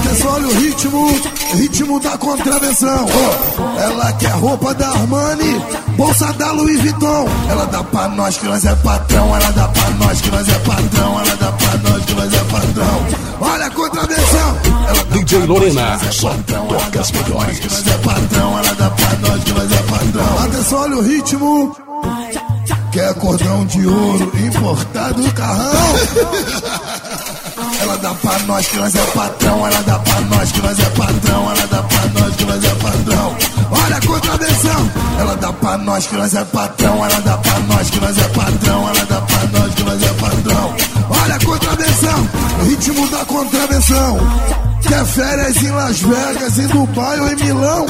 Atenção, olha o ritmo da contravenção. Ela quer roupa da Armani, bolsa da Louis Vuitton. Ela dá pra nós que nós é patrão, ela dá pra nós que nós é patrão, ela dá pra nós que nós é patrão. Olha a contravenção. DJ Lorena, só toca as melhores. Que nós é patrão, ela dá pra nós que nós é patrão. Atenção, olha o ritmo. Quer cordão de ouro importado do carrão. Ela dá pra nós que nós é patrão, ela dá pra nós que nós é patrão, ela dá pra nós que nós é patrão. Olha a contravenção. Ela dá pra nós que nós é patrão, ela dá pra nós que nós é patrão, ela dá pra nós que nós é patrão. Olha a contravenção, ritmo da contravenção. Quer férias em Las Vegas, em Dubai ou em Milão.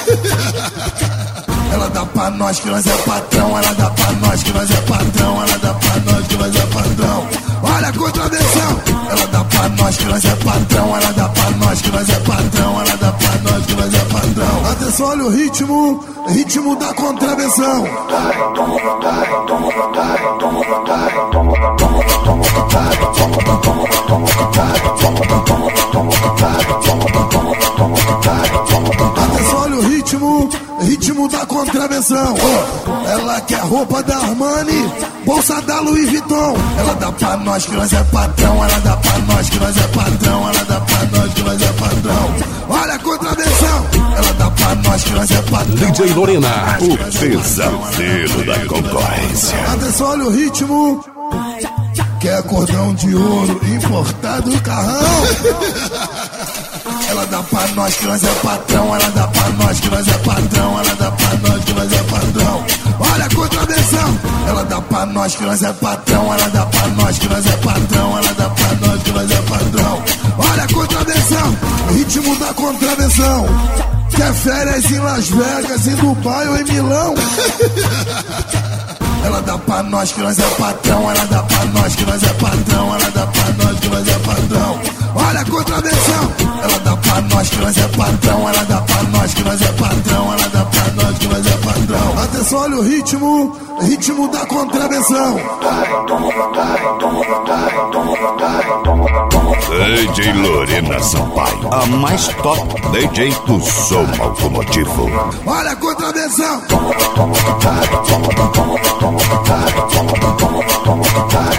Ela dá pra nós que nós é patrão, ela dá pra nós que nós é patrão, ela dá pra nós que nós é patrão. Olha a contravenção. Ela dá pra nós que nós é patrão, ela dá pra nós que nós é patrão, ela dá pra nós que nós é patrão. Atenção, olha o ritmo da contravenção. Atenção, olha o ritmo da contravenção. Ela quer roupa da Armani, bolsa da Louis Vuitton. Ela dá pra nós que nós é patrão, ela dá pra nós que nós é patrão, ela dá pra nós que nós é patrão. Olha a contravenção. Ela dá pra nós que nós é patrão. DJ Lorena, o pesadelo da concorrência. Atenção, olha o ritmo. Quer cordão de ouro importado do carrão. Ela dá pra nós que nós é patrão, ela dá pra nós que nós é patrão, ela dá pra nós que nós é patrão. Olha a contravenção. Ela dá pra nós que nós é patrão, ela dá pra nós que nós é patrão, ela dá pra nós que nós é patrão. Olha a contravenção, ritmo da contravenção. Quer férias em Las Vegas, em Dubai ou em Milão. Ela dá pra nós que nós é patrão, ela dá pra nós que nós é patrão, ela dá pra nós que nós é patrão. Olha a contravenção. Ela dá pra nós que nós é patrão, ela dá pra nós que nós é patrão, ela dá pra nós que nós é patrão. Atenção, olha o ritmo da contravenção. DJ Lorena Sampaio, a mais top DJ do som automotivo. Olha a contravenção.